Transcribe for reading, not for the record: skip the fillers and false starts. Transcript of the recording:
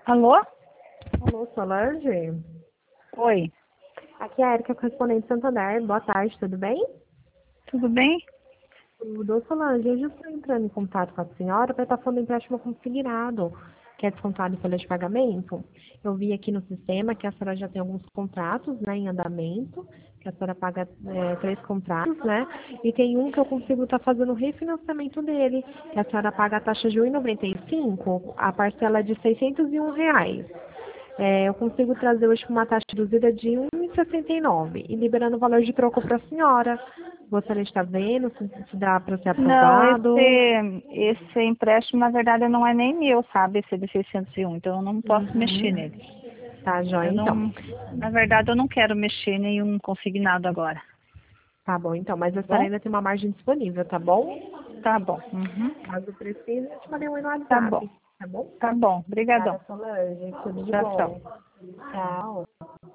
Alô? Alô, Solange? Oi, Aqui é a Erika, correspondente Santander. Boa tarde, tudo bem? tudo bem? Tudo, Solange. Eu já estou entrando em contato com a senhora para estar falando do empréstimo consignado, que é descontado em folha de pagamento. Eu vi aqui no sistema que a senhora já tem alguns contratos, né, em andamento, que a senhora paga 3 contratos, né? E tem um que eu consigo estar fazendo o refinanciamento dele, que a senhora paga a taxa de R$ 1,95, a parcela é de R$ 601. Eu consigo trazer hoje com uma taxa reduzida de 1,69 e liberando o valor de troco para a senhora. Gostaria de estar vendo se dá para ser Não, aprovado. esse empréstimo, na verdade, não é nem meu, sabe? Esse de 601, então eu não posso mexer Uhum. nele. Tá, joia, Eu então. não, na verdade, eu não quero mexer em nenhum consignado agora, Tá bom, então. Mas a tá senhora bom? ainda tem uma margem disponível, tá bom? Tá bom. Uhum. Caso precise, eu te mandei um no Tá bom. WhatsApp, tá bom? Tá bom. Obrigada, Obrigadão. Solange. Tudo de Tchau, tchau. bom. Tchau.